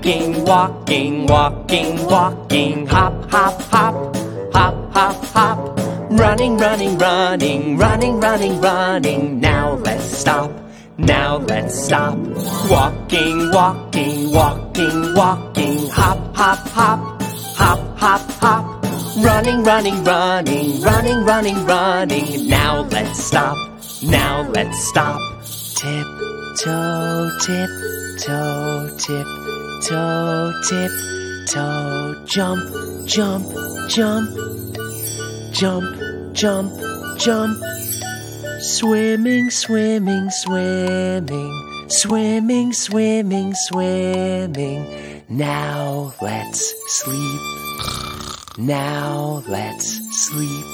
Walking, walking, walking, walking. Hop, hop, hop, hop, hop, hop. Running, running, running, running, running, running. Now let's stop. Now let's stop. Walking, walking, walking, walking. Hop, hop, hop, hop, hop, hop. Running, running, running, running, running, running. Now let's stop. Now let's stop. Tip toe, tip toe, tip toe, tip toe. Jump, jump, jump, jump, jump, jump. Swimming, swimming, swimming, swimming, swimming, swimming. Now let's sleep. Now let's sleep.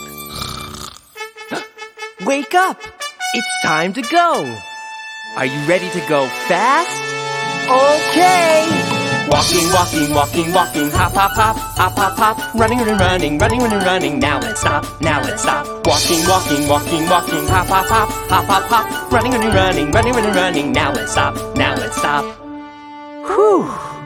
Wake up! It's time to go! Are you ready to go fast? Okay! Walking, walking, walking, walking. Hop, hop, hop, hop, hop, hop. Running, running, running, running, running, running. Now let's stop, now let's stop. Walking, walking, walking, walking. Hop, hop, hop, hop, hop, hop. Running, running, running, running, running, running. Now let's stop, now let's stop. Whew!